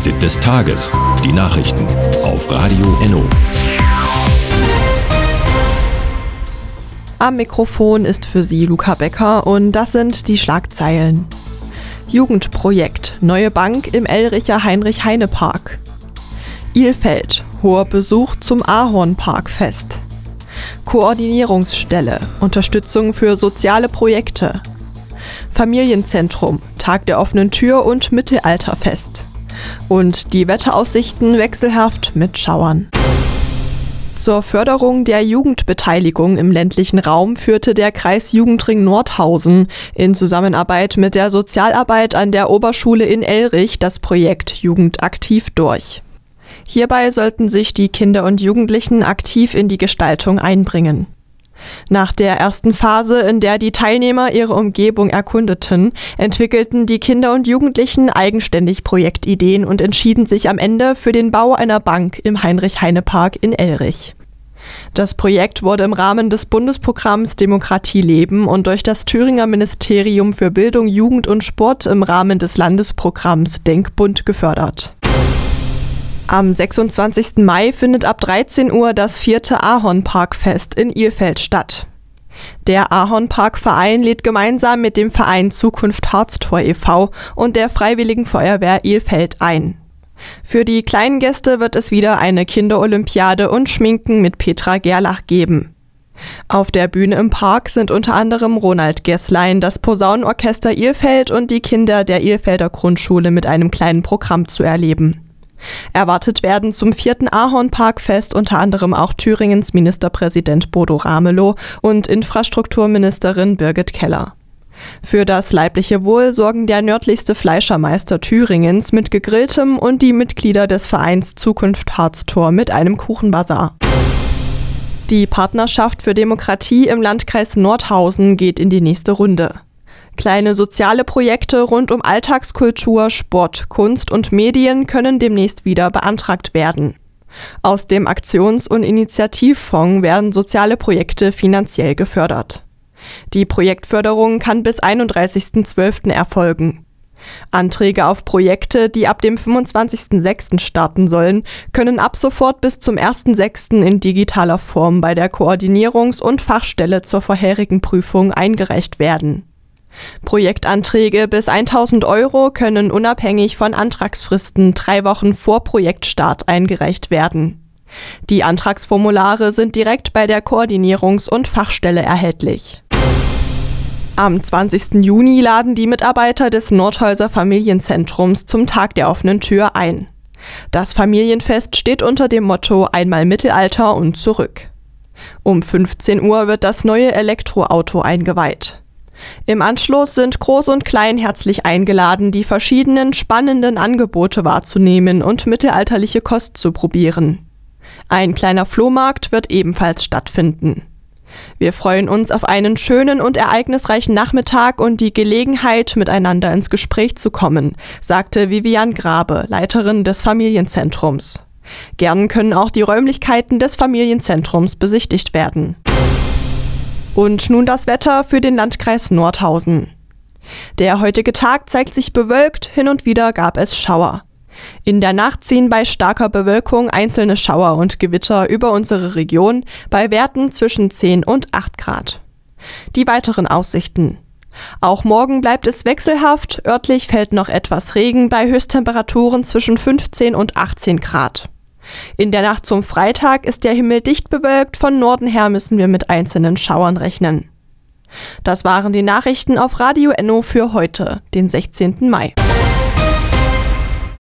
Fazit des Tages. Die Nachrichten auf Radio Enno. Am Mikrofon ist für Sie Luca Becker und das sind die Schlagzeilen. Jugendprojekt, neue Bank im Elricher Heinrich-Heine-Park. Ilfeld, hoher Besuch zum Ahornparkfest. Koordinierungsstelle, Unterstützung für soziale Projekte. Familienzentrum, Tag der offenen Tür und Mittelalterfest. Und die Wetteraussichten wechselhaft mit Schauern. Zur Förderung der Jugendbeteiligung im ländlichen Raum führte der Kreis Jugendring Nordhausen in Zusammenarbeit mit der Sozialarbeit an der Oberschule in Elrich das Projekt Jugend aktiv durch. Hierbei sollten sich die Kinder und Jugendlichen aktiv in die Gestaltung einbringen. Nach der ersten Phase, in der die Teilnehmer ihre Umgebung erkundeten, entwickelten die Kinder und Jugendlichen eigenständig Projektideen und entschieden sich am Ende für den Bau einer Bank im Heinrich-Heine-Park in Elrich. Das Projekt wurde im Rahmen des Bundesprogramms Demokratie leben und durch das Thüringer Ministerium für Bildung, Jugend und Sport im Rahmen des Landesprogramms Denkbund gefördert. Am 26. Mai findet ab 13 Uhr das 4. Ahornparkfest in Ilfeld statt. Der Ahornparkverein lädt gemeinsam mit dem Verein Zukunft Harztor e.V. und der Freiwilligen Feuerwehr Ilfeld ein. Für die kleinen Gäste wird es wieder eine Kinderolympiade und Schminken mit Petra Gerlach geben. Auf der Bühne im Park sind unter anderem Ronald Gesslein, das Posaunenorchester Ilfeld und die Kinder der Ilfelder Grundschule mit einem kleinen Programm zu erleben. Erwartet werden zum 4. Ahornparkfest unter anderem auch Thüringens Ministerpräsident Bodo Ramelow und Infrastrukturministerin Birgit Keller. Für das leibliche Wohl sorgen der nördlichste Fleischermeister Thüringens mit Gegrilltem und die Mitglieder des Vereins Zukunft Harztor mit einem Kuchenbazar. Die Partnerschaft für Demokratie im Landkreis Nordhausen geht in die nächste Runde. Kleine soziale Projekte rund um Alltagskultur, Sport, Kunst und Medien können demnächst wieder beantragt werden. Aus dem Aktions- und Initiativfonds werden soziale Projekte finanziell gefördert. Die Projektförderung kann bis 31.12. erfolgen. Anträge auf Projekte, die ab dem 25.06. starten sollen, können ab sofort bis zum 1.06. in digitaler Form bei der Koordinierungs- und Fachstelle zur vorherigen Prüfung eingereicht werden. Projektanträge bis 1.000 € können unabhängig von Antragsfristen 3 Wochen vor Projektstart eingereicht werden. Die Antragsformulare sind direkt bei der Koordinierungs- und Fachstelle erhältlich. Am 20. Juni laden die Mitarbeiter des Nordhäuser Familienzentrums zum Tag der offenen Tür ein. Das Familienfest steht unter dem Motto Einmal Mittelalter und zurück. Um 15 Uhr wird das neue Elektroauto eingeweiht. Im Anschluss sind Groß und Klein herzlich eingeladen, die verschiedenen spannenden Angebote wahrzunehmen und mittelalterliche Kost zu probieren. Ein kleiner Flohmarkt wird ebenfalls stattfinden. Wir freuen uns auf einen schönen und ereignisreichen Nachmittag und die Gelegenheit, miteinander ins Gespräch zu kommen, sagte Vivian Grabe, Leiterin des Familienzentrums. Gern können auch die Räumlichkeiten des Familienzentrums besichtigt werden. Und nun das Wetter für den Landkreis Nordhausen. Der heutige Tag zeigt sich bewölkt, hin und wieder gab es Schauer. In der Nacht ziehen bei starker Bewölkung einzelne Schauer und Gewitter über unsere Region bei Werten zwischen 10 und 8 Grad. Die weiteren Aussichten. Auch morgen bleibt es wechselhaft, örtlich fällt noch etwas Regen bei Höchsttemperaturen zwischen 15 und 18 Grad. In der Nacht zum Freitag ist der Himmel dicht bewölkt, von Norden her müssen wir mit einzelnen Schauern rechnen. Das waren die Nachrichten auf Radio Enno für heute, den 16. Mai.